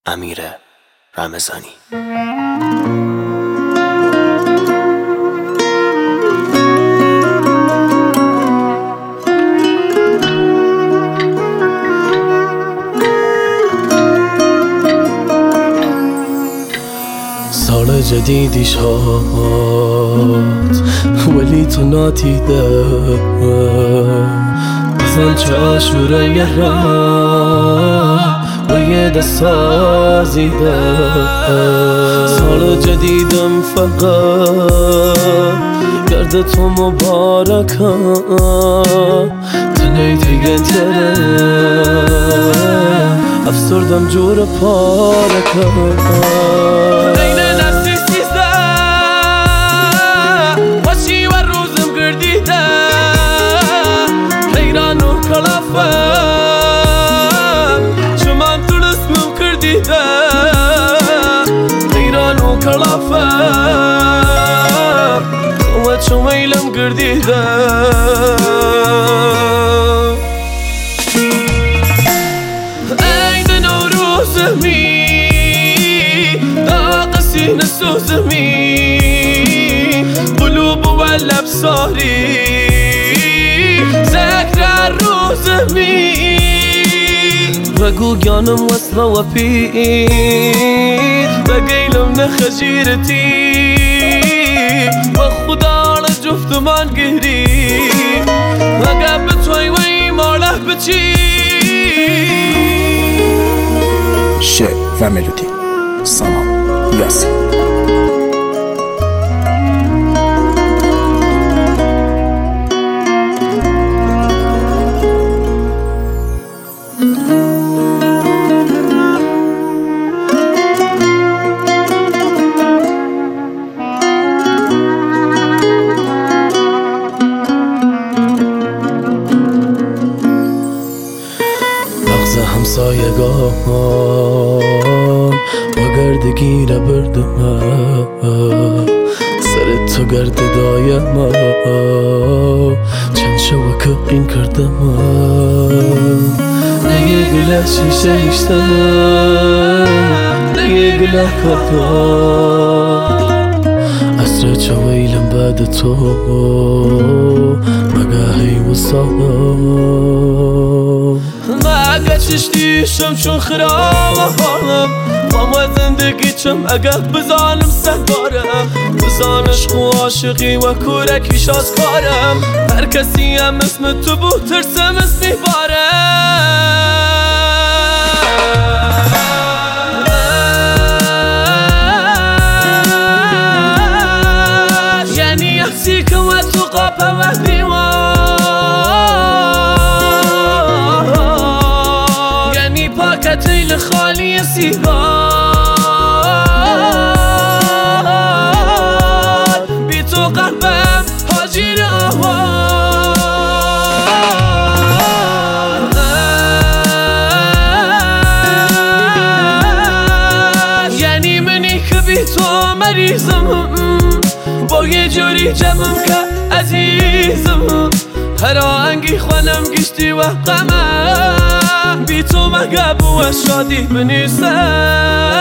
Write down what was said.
امیر رمضانی. سال جدیدی شد ولی تو نادیده، بزن چه آشوره یه راه و یه دست سازیده. سال جدیدم فقط گرد تو مبارکه، تنهی دیگه تره افسردم جور پارکه. شويلم قرديده عيد نوروز مي طاقسي نسوز مي قلوب ولا بصاري ذكرى الروز مي رقو جانم وصله وبيد بقيلم نخجيرتي وخدا جفتمان قهري وقابت وي ماله بچي. شعر و ملودی سامان یاسین. همسایگان با گردگیره بردم، سر تو گرد دایم چند شوکه قین کردم. نگه گله شیشه ایشتم نگه گله کردم عصر چویلم بعد تو مگاهی وصالم. چشتیشم چون خراب حالم ماما زندگی چم اگه بزانم سهبارم بزانش خو عاشقی و کورکیش از کارم هر کسی هم اسم تو بود ترسم اسمی بارم. یعنی احسی که و تو قاپه و دیوان تیل خالی سیگار بی تو قلبم حاجیر آوار. یعنی منی که بی تو مریضم با یه جوری جمعم که عزیزم هر آهنگی خوانم گشتی و غمم بی تو مگه بو شادی بنیسم.